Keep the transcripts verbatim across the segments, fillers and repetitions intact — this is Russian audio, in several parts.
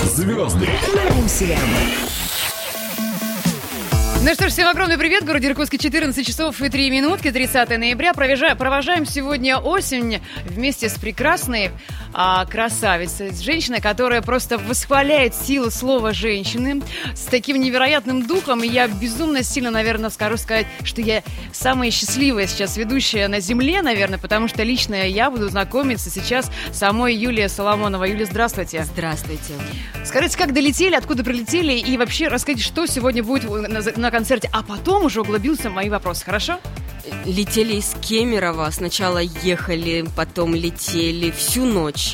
Звезды на эм си эн. Ну что ж, всем огромный привет. Город Иркутске, четырнадцать часов и три минутки, тридцатое ноября. Провожаем, провожаем сегодня осень вместе с прекрасной а, красавицей, с женщиной, которая просто восхваляет силу слова женщины с таким невероятным духом. И я безумно сильно, наверное, скажу сказать, что я самая счастливая сейчас ведущая на земле, наверное, потому что лично я буду знакомиться сейчас с самой Юлией Соломоновой. Юлия, здравствуйте. Здравствуйте. Скажите, как долетели, откуда прилетели, и вообще расскажите, что сегодня будет на, на концерте, а потом уже углубился в мои вопросы, хорошо? Летели из Кемерово, сначала ехали, потом летели всю ночь.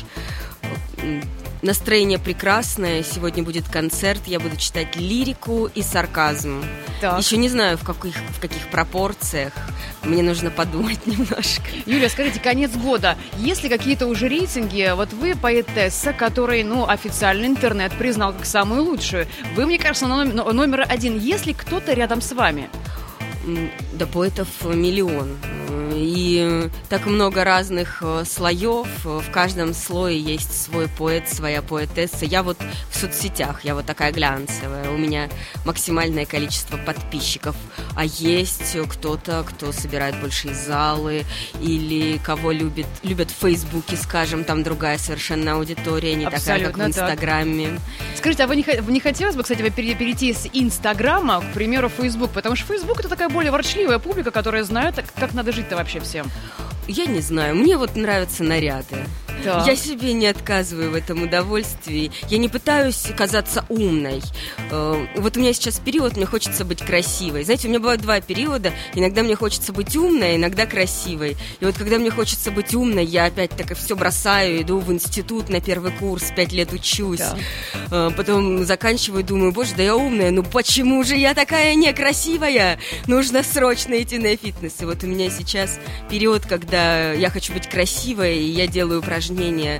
Настроение прекрасное, сегодня будет концерт, я буду читать лирику и сарказм. Так. Еще не знаю, в каких, в каких пропорциях, мне нужно подумать немножко. Юля, скажите, конец года, есть ли какие-то уже рейтинги? Вот вы поэтесса, который, ну, официально интернет признал как самую лучшую. Вы, мне кажется, номер, номер один. Есть ли кто-то рядом с вами? Да поэтов миллион. И так много разных слоев. В каждом слое есть свой поэт, своя поэтесса. Я вот в соцсетях, я вот такая глянцевая. У меня максимальное количество подписчиков. А есть кто-то, кто собирает большие залы, или кого любит, любят в Фейсбуке, скажем, там другая совершенно аудитория, не абсолютно такая, как в Инстаграме. Так. Скажите, а вы не, не хотелось бы, кстати, перейти с Инстаграма, к примеру, в Фейсбук? Потому что Фейсбук — это такая более ворчливая публика, которая знает, как надо жить-то вообще всем. Я не знаю, мне вот нравятся наряды. Да. Я себе не отказываю в этом удовольствии. Я не пытаюсь казаться умной. Вот у меня сейчас период, мне хочется быть красивой. Знаете, у меня бывают два периода. Иногда мне хочется быть умной, иногда красивой. И вот когда мне хочется быть умной, я опять так все бросаю, иду в институт на первый курс, пять лет учусь. Да. Потом заканчиваю, думаю, боже, да я умная, ну почему же я такая некрасивая? Нужно срочно идти на фитнес. И вот у меня сейчас период, когда я хочу быть красивой, и я делаю упражнения,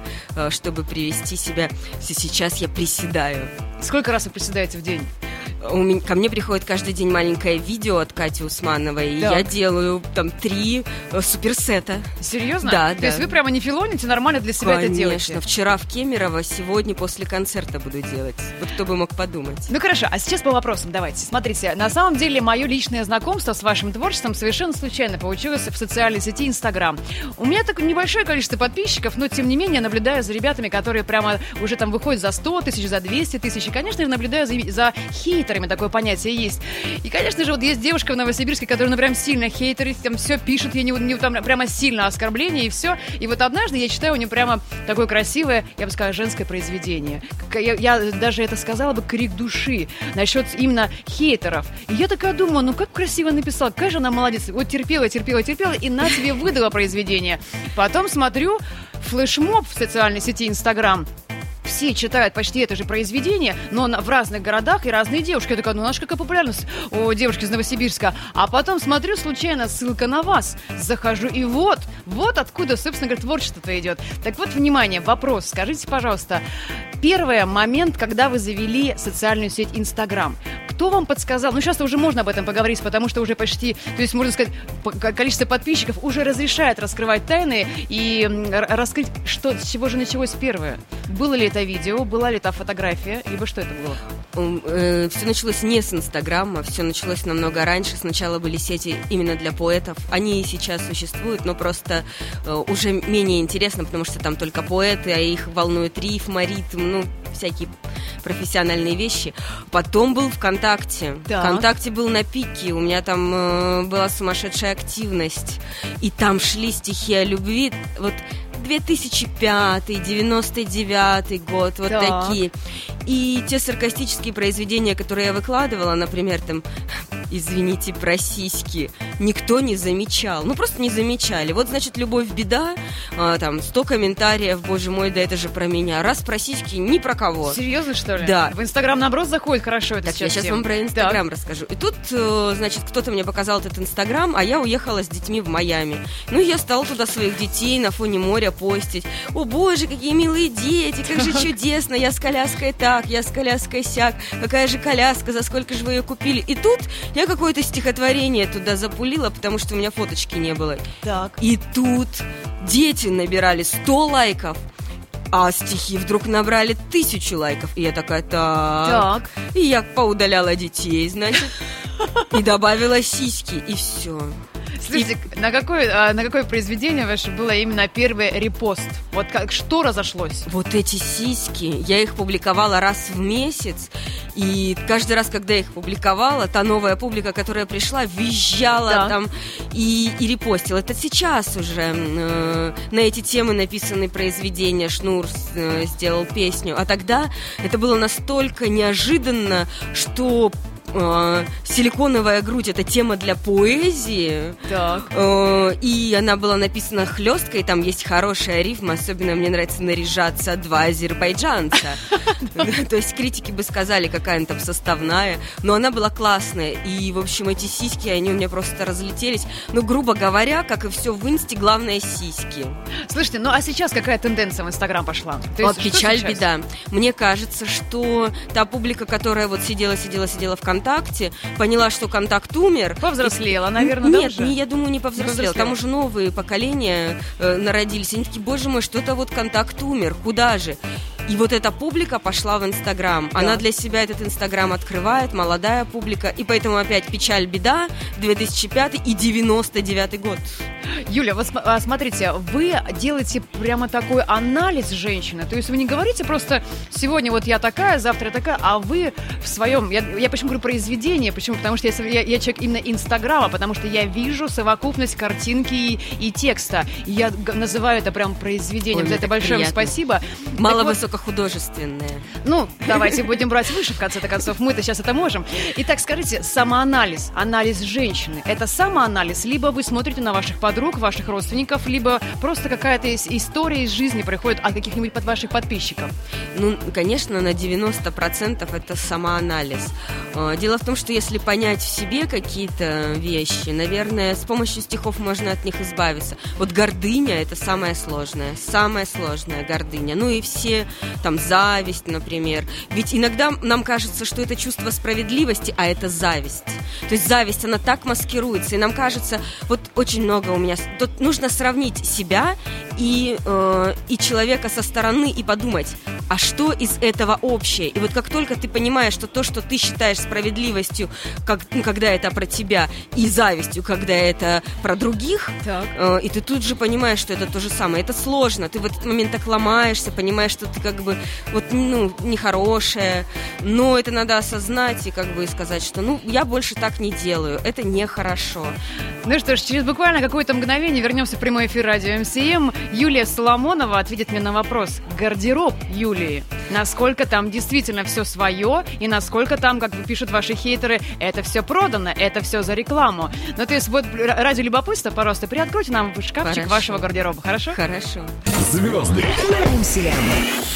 чтобы привести себя. Сейчас я приседаю. Сколько раз вы приседаете в день? У меня, ко мне приходит каждый день маленькое видео от Кати Усмановой, и я делаю там три суперсета. Серьезно? Да, То да. есть вы прямо не филоните, нормально для себя Конечно. это делаете? Конечно. Вчера в Кемерово, сегодня после концерта буду делать. Вот кто бы мог подумать. Ну хорошо, а сейчас по вопросам давайте. Смотрите, на самом деле мое личное знакомство с вашим творчеством совершенно случайно получилось в социальной сети Инстаграм. У меня такое небольшое количество подписчиков, но тем не менее наблюдаю за ребятами, которые прямо уже там выходят за сто тысяч, за двести тысяч. И, конечно, я наблюдаю за, за хейтерами, такое понятие есть. И, конечно же, вот есть девушка в Новосибирске, которая, ну, прям сильно хейтерит, там все пишет, ей не, не, там прямо сильно оскорбление и все. И вот однажды я читаю у нее прямо такое красивое, я бы сказала, женское произведение. Я, я даже это сказала бы, крик души насчет именно хейтеров. И я такая думаю, ну как красиво написала, какая же она молодец. Вот терпела, терпела, терпела, и на тебе выдала произведение. Потом смотрю флешмоб в социальной сети Инстаграм. Все читают почти это же произведение, но в разных городах и разные девушки. Я такая, ну, наша какая популярность у девушки из Новосибирска. А потом смотрю, случайно ссылка на вас. Захожу, и вот, вот откуда, собственно говоря, творчество-то идет. Так вот, внимание, вопрос. Скажите, пожалуйста, первый момент, когда вы завели социальную сеть Инстаграм. Кто вам подсказал? Ну, сейчас уже можно об этом поговорить, потому что уже почти, то есть, можно сказать, количество подписчиков уже разрешает раскрывать тайны и раскрыть, что, с чего же началось первое. Было ли это видео, была ли это фотография, либо что это было? Все началось не с Инстаграма, все началось намного раньше. Сначала были сети именно для поэтов. Они и сейчас существуют, но просто уже менее интересно, потому что там только поэты, а их волнует рифма, ритм, ну, всякие профессиональные вещи. Потом был ВКонтакте. Да. ВКонтакте был на пике, у меня там э, была сумасшедшая активность. И там шли стихи о любви. Вот две тысячи пятый, девяносто девятый год, вот так. Такие. И те саркастические произведения, которые я выкладывала, например, там «Извините, про сиськи», никто не замечал. Ну, просто не замечали. Вот, значит, «Любовь, беда», а, там, сто комментариев, боже мой, да это же про меня. Раз про сиськи, ни про кого. Серьезно, что ли? Да. В Инстаграм, наоборот, заходит хорошо это так, сейчас. я сейчас всем. вам про Инстаграм расскажу. И тут, значит, кто-то мне показал этот Инстаграм, а я уехала с детьми в Майами. Ну, я стала туда своих детей на фоне моря постить. О, боже, какие милые дети, как же чудесно, я с коляской так, я с коляской сяк, какая же коляска, за сколько же вы ее купили? И тут я какое-то стихотворение туда запулила, потому что у меня фоточки не было. Так. И тут дети набирали сто лайков. А стихи вдруг набрали тысячу лайков. И я такая, так. Так. И я поудаляла детей, значит, и добавила сиськи, и все. Слушайте, и... на, какое, а, на какое произведение ваше было именно первый репост? Вот как, что разошлось? Вот эти сиськи, я их публиковала раз в месяц, и каждый раз, когда я их публиковала, та новая публика, которая пришла, визжала да. там и, и репостила. Это сейчас уже э, на эти темы написаны произведения, Шнур э, сделал песню, а тогда это было настолько неожиданно, что... «Силиконовая грудь» — это тема для поэзии. Так. И она была написана хлесткой, там есть хорошая рифма. Особенно мне нравится «наряжаться два азербайджанца». То есть критики бы сказали, какая она там составная. Но она была классная. И, в общем, эти сиськи, они у меня просто разлетелись. Ну, грубо говоря, как и все в инсте, главное — сиськи. Слушайте, ну а сейчас какая тенденция в Инстаграм пошла? Вот печаль, беда. Мне кажется, что та публика, которая вот сидела, сидела, сидела в ВКонтакте, поняла, что контакт умер. Повзрослела, наверное, Нет, да, не, я думаю, не повзрослела. повзрослела. Там уже новые поколения э, народились. Они такие, боже мой, что-то вот контакт умер, куда же? И вот эта публика пошла в Инстаграм. Да. Она для себя этот Инстаграм открывает, молодая публика. И поэтому опять печаль, беда, две тысячи пятый и девяносто девятый год. Юля, вот смотрите, вы делаете прямо такой анализ женщины. То есть вы не говорите просто сегодня вот я такая, завтра я такая, а вы в своем... Я, я почему говорю произведение? Почему? Потому что я, я, я человек именно Инстаграма, потому что я вижу совокупность картинки и, и текста. И я называю это прям произведением. Ой, За это большое приятно. Спасибо. Мало так высокохудожественное. Вот, ну, давайте будем брать выше, в конце концов. Мы-то сейчас это можем. Итак, скажите, самоанализ, анализ женщины, это самоанализ, либо вы смотрите на ваших подруг, ваших родственников, либо просто какая-то история из жизни происходит от каких-нибудь под ваших подписчиков? Ну, конечно, на девяносто процентов это самоанализ. Дело в том, что если понять в себе какие-то вещи, наверное, с помощью стихов можно от них избавиться. Вот гордыня — это самое сложное, самая сложная гордыня. Ну и все, там, зависть, например. Ведь иногда нам кажется, что это чувство справедливости, а это зависть. То есть зависть, она так маскируется, и нам кажется, вот очень много у меня... Тут нужно сравнить себя и, э, и человека со стороны и подумать, а что из этого общее? И вот как только ты понимаешь, что то, что ты считаешь справедливостью, как, ну, когда это про тебя, и завистью, когда это про других, э, и ты тут же понимаешь, что это то же самое. Это сложно. Ты в этот момент так ломаешься, понимаешь, что ты как бы вот, ну, нехорошая, но это надо осознать и как бы сказать, что ну, я больше так не делаю, это нехорошо. Ну что ж, через буквально какое-то мгновение вернемся в прямой эфир радио эм си эм. Юлия Соломонова ответит мне на вопрос. Гардероб Юлии. Насколько там действительно все свое, и насколько там, как пишут ваши хейтеры, это все продано, это все за рекламу. Ну, то есть, вот ради любопытства, пожалуйста, приоткройте нам шкафчик Хорошо. вашего гардероба, хорошо? Хорошо. Звезды на эм си эм.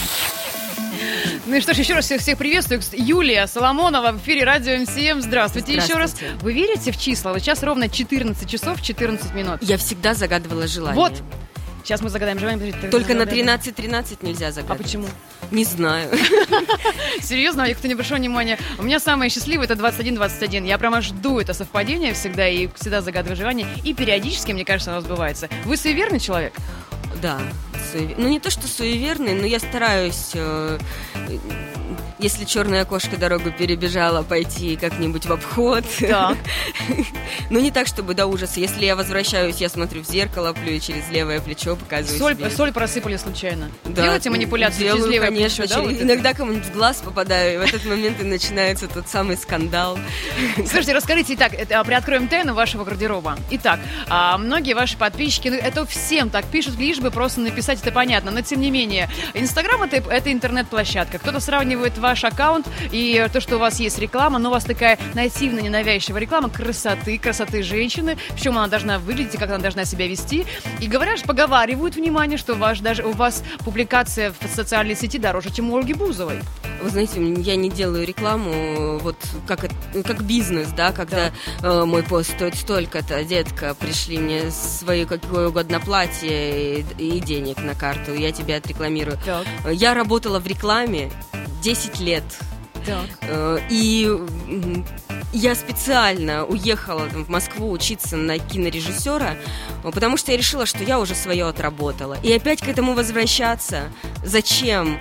Ну и что ж, еще раз всех, всех приветствую. Юлия Соломонова в эфире радио эм си эм. Здравствуйте, Здравствуйте. еще раз. Вы верите в числа? Вот сейчас ровно четырнадцать часов четырнадцать минут. Я всегда загадывала желание. Вот. Сейчас мы загадаем желание. Только на тринадцать тринадцать нельзя загадывать. А почему? Не знаю. Серьезно, кто не обращал внимания. У меня самое счастливое — это двадцать один двадцать один. Я прямо жду это совпадение всегда и всегда загадываю желание. И периодически, мне кажется, оно сбывается. Вы суеверный человек? Да. Суевер... Ну, не то, что суеверный, но я стараюсь... Э... Если черная кошка дорогу перебежала, пойти как-нибудь в обход. Да. Ну, не так, чтобы до ужаса. Если я возвращаюсь, я смотрю в зеркало, плюю через левое плечо, показываю соль, себе. Соль просыпали случайно? Да. Делаете манипуляцию Делаю, через левое конечно, плечо? Да, через... вот Иногда кому-нибудь в глаз попадаю, и в этот момент и начинается тот самый скандал. Слушайте, расскажите, итак, это, приоткроем тайну вашего гардероба. Итак, а, многие ваши подписчики, ну, это всем так пишут, лишь бы просто написать, это понятно, но тем не менее, Инстаграм — это, это интернет-площадка. Кто-то сравнивает ваш аккаунт и то, что у вас есть реклама, но у вас такая нативно ненавязчивая реклама красоты, красоты женщины, в чем она должна выглядеть и как она должна себя вести. И говорят, поговаривают, внимание, что ваш, даже у вас публикация в социальной сети дороже, чем у Ольги Бузовой. Вы знаете, я не делаю рекламу вот как, как бизнес, да, когда да. Э, мой пост стоит столько-то, детка, пришли мне свое какое угодно платье и, и денег на карту, я тебя отрекламирую. Так. Я работала в рекламе десять лет. Так. Э, и Я специально уехала там, в Москву учиться на кинорежиссера, потому что я решила, что я уже свое отработала. И опять к этому возвращаться. Зачем?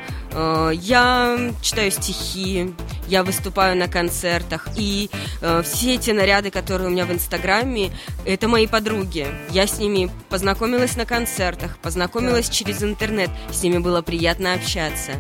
Я читаю стихи, я выступаю на концертах, и э, все эти наряды, которые у меня в Инстаграме, это мои подруги. Я с ними познакомилась на концертах, познакомилась да. через интернет, с ними было приятно общаться.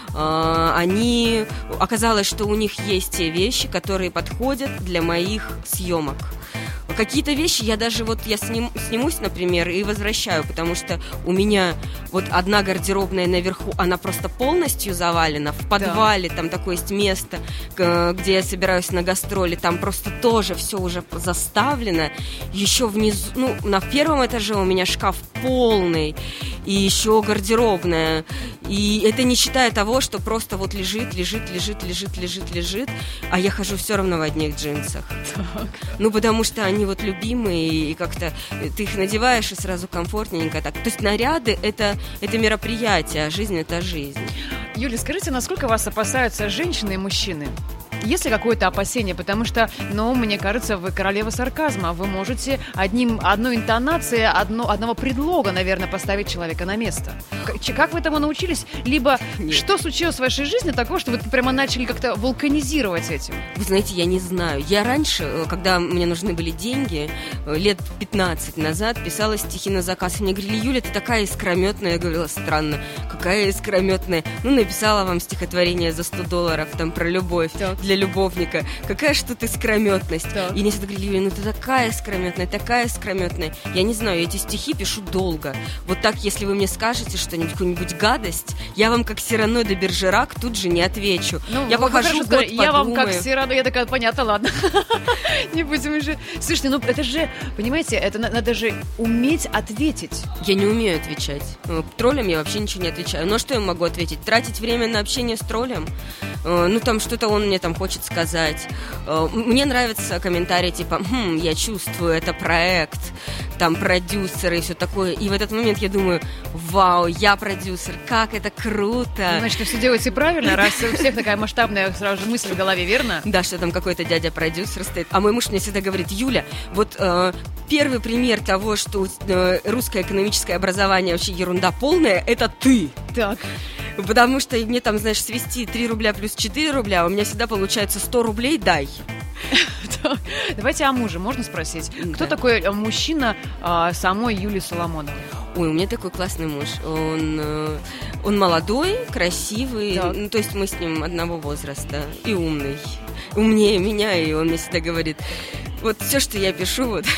Э, они... Оказалось, что у них есть те вещи, которые подходят для моих съемок. Какие-то вещи я даже вот я сним, снимусь, например, и возвращаю, потому что у меня вот одна гардеробная наверху, она просто полностью завалена. В подвале да. там такое есть место, где я собираюсь на гастроли, там просто тоже все уже заставлено. Еще внизу, ну, на первом этаже у меня шкаф полный, и еще гардеробная. И это не считая того, что просто вот лежит, лежит, лежит, лежит, лежит, лежит, а я хожу все равно в одних джинсах. Так. Ну, потому что они вот любимые, и как-то ты их надеваешь, и сразу комфортненько так. То есть наряды это, это мероприятие, а жизнь это жизнь. Юля, скажите, насколько вас опасаются женщины и мужчины? Есть ли какое-то опасение? Потому что, ну, мне кажется, вы королева сарказма. Вы можете одним, одной интонацией, одно, одного предлога, наверное, поставить человека на место. Как вы этому научились? Либо Нет. что случилось в вашей жизни такого, что вы прямо начали как-то вулканизировать этим? Вы знаете, я не знаю. Я раньше, когда мне нужны были деньги, лет пятнадцать назад, писала стихи на заказ. И мне говорили: Юля, ты такая искрометная. Я говорила: странно, какая искрометная? Ну, написала вам стихотворение за сто долларов, там, про любовь. Так. Для любовника. Какая ж тут искрометность. Так. И мне всегда говорили: Юля, ну ты такая искрометная, такая искрометная. Я не знаю, я эти стихи пишу долго. Вот так, если вы мне скажете что-нибудь, какую-нибудь гадость, я вам как Сирано де Бержерак тут же не отвечу. Ну, я похожу, год подумаю. Я вам как Сирано, я такая: понятно, ладно. Не будем уже. Слушайте, ну это же, понимаете, это надо же уметь ответить. Я не умею отвечать. Троллям я вообще ничего не отвечаю. Но что я могу ответить? Тратить время на общение с троллем? Ну там что-то он мне там хочет сказать. Мне нравятся комментарии типа: хм, я чувствую, это проект, там продюсеры и все такое. И в этот момент я думаю: вау, я продюсер, как это круто. Значит, вы все делаете правильно, раз у всех такая масштабная сразу же мысль в голове, верно? Да, что там какой-то дядя-продюсер стоит. А мой муж мне всегда говорит: Юля, вот э, первый пример того, что э, русское экономическое образование вообще ерунда полная, это ты. Так. Потому что мне там, знаешь, свести три рубля плюс четыре рубля, у меня всегда получается сто рублей дай. Давайте о муже, можно спросить? Кто да. такой мужчина а, самой Юлии Соломоновой? Ой, у меня такой классный муж. Он, он молодой, красивый, ну, то есть мы с ним одного возраста, и умный. Умнее меня, и он мне всегда говорит: вот все, что я пишу, вот...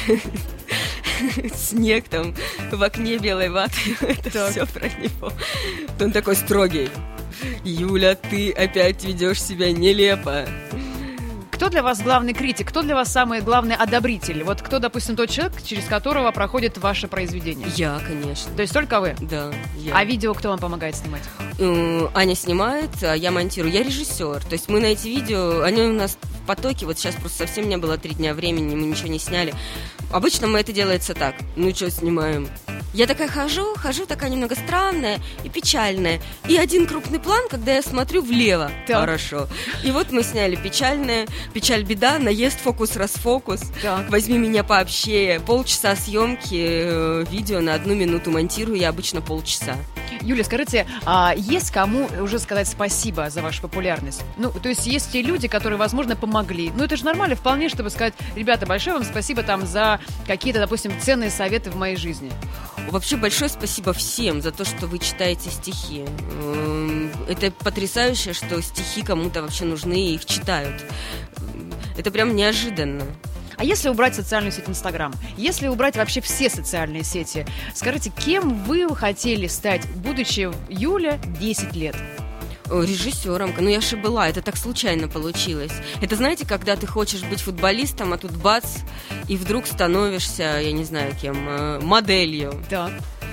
снег там в окне белой ваты, это так. все про него. Он такой строгий: Юля, ты опять ведешь себя нелепо. Кто для вас главный критик? Кто для вас самый главный одобритель? Вот кто, допустим, тот человек, через которого проходит ваше произведение? Я, конечно. То есть только вы? Да, я. А видео кто вам помогает снимать? Аня снимает, а я монтирую. Я режиссер. То есть мы на эти видео, они у нас в потоке, вот сейчас просто совсем не было три дня времени, мы ничего не сняли. Обычно мы это делается так: ну что, снимаем? Я такая хожу, хожу такая немного странная и печальная. И один крупный план, когда я смотрю влево. Так. Хорошо. И вот мы сняли печальное, печаль-беда, наезд, фокус-расфокус. Так. Возьми меня пообщее. Полчаса съемки, э, видео на одну минуту монтирую я обычно полчаса. Юля, скажите, а есть кому уже сказать спасибо за вашу популярность? Ну, то есть есть те люди, которые, возможно, помогли. Ну, это же нормально вполне, чтобы сказать: ребята, большое вам спасибо там за какие-то, допустим, ценные советы в моей жизни. Вообще большое спасибо всем за то, что вы читаете стихи. Это потрясающе, что стихи кому-то вообще нужны и их читают. Это прям неожиданно. А если убрать социальную сеть Инстаграм, если убрать вообще все социальные сети, скажите, кем вы хотели стать, будучи Юля десять лет? Режиссером. Ну, я же была, это так случайно получилось. Это, знаете, когда ты хочешь быть футболистом, а тут бац, и вдруг становишься, я не знаю кем, моделью. Да.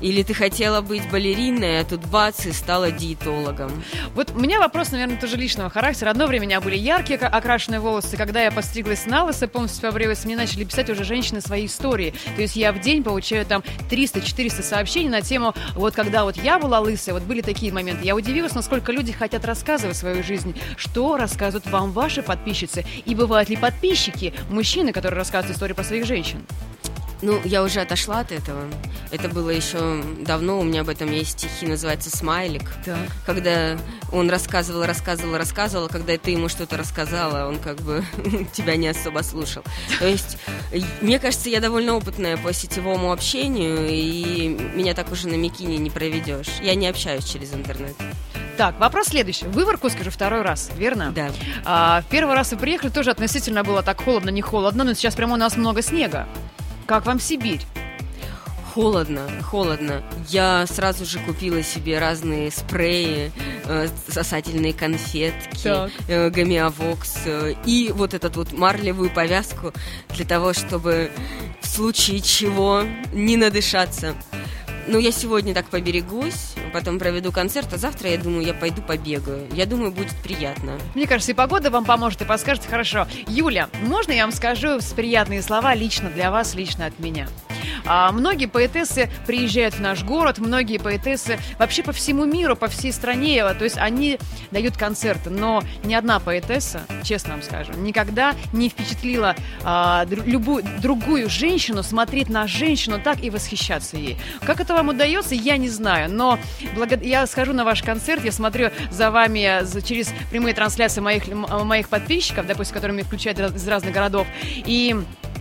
Или ты хотела быть балериной, а тут бац, и стала диетологом. Вот у меня вопрос, наверное, тоже личного характера. Одно время у меня были яркие окрашенные волосы. Когда я постриглась на лысо, полностью побрилась, мне начали писать уже женщины свои истории. То есть я в день получаю там триста-четыреста сообщений на тему, вот когда вот я была лысая, вот были такие моменты. Я удивилась, насколько люди хотят рассказывать свою жизнь. Что рассказывают вам ваши подписчицы? И бывают ли подписчики, мужчины, которые рассказывают истории про своих женщин? Ну, я уже отошла от этого. Это было еще давно. У меня об этом есть стихи, называется «Смайлик». Так. Когда он рассказывал, рассказывал, рассказывал, а когда ты ему что-то рассказала, он как бы тебя не особо слушал. То есть, мне кажется, я довольно опытная по сетевому общению, и меня так уже на Микине не проведешь. Я не общаюсь через интернет. Так, вопрос следующий. Вы в Иркутске уже второй раз, верно? Да. А, в первый раз вы приехали, тоже относительно было так холодно, не холодно, но сейчас прямо у нас много снега. Как вам Сибирь? Холодно, холодно. Я сразу же купила себе разные спреи, э, сосательные конфетки, э, гомеовокс э, и вот эту вот марлевую повязку для того, чтобы в случае чего не надышаться. Ну, я сегодня так поберегусь, потом проведу концерт, а завтра, я думаю, я пойду побегаю. Я думаю, будет приятно. Мне кажется, и погода вам поможет, и подскажет хорошо. Юля, можно я вам скажу приятные слова лично для вас, лично от меня? А, многие поэтессы приезжают в наш город, многие поэтессы вообще по всему миру, по всей стране, то есть они дают концерты, но ни одна поэтесса, честно вам скажу, никогда не впечатлила а, дру, любую другую женщину смотреть на женщину так и восхищаться ей. Как это вам удается, я не знаю, но благо... я схожу на ваш концерт, я смотрю за вами за, через прямые трансляции моих, моих подписчиков, допустим, которые меня включают из разных городов, и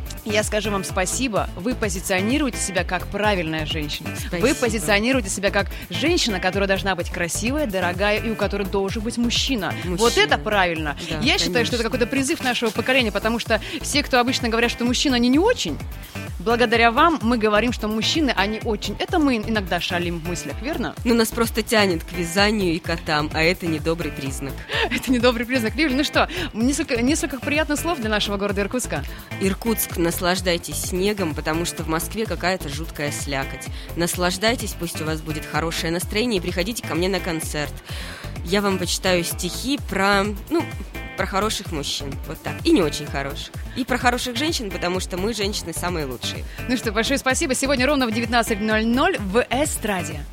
я скажу вам спасибо. Вы позиционируете себя как правильная женщина. Спасибо. Вы позиционируете себя как женщина, которая должна быть красивая, дорогая и у которой должен быть мужчина. мужчина. Вот это правильно. Да, Я конечно. считаю, что это какой-то призыв нашего поколения, потому что все, кто обычно говорят, что мужчины, они не очень, благодаря вам мы говорим, что мужчины, они очень. Это мы иногда шалим в мыслях, верно? Ну, нас просто тянет к вязанию и котам, а это недобрый признак. Это недобрый признак. Юля, ну что, несколько, несколько приятных слов для нашего города Иркутска. Иркутск, наслаждайтесь снегом, потому что в Москве какая-то жуткая слякоть. Наслаждайтесь, пусть у вас будет хорошее настроение, и приходите ко мне на концерт. Я вам почитаю стихи про, ну, про хороших мужчин, вот так, и не очень хороших. И про хороших женщин, потому что мы, женщины, самые лучшие. Ну что, большое спасибо. Сегодня ровно в девятнадцать ноль ноль в Эстраде.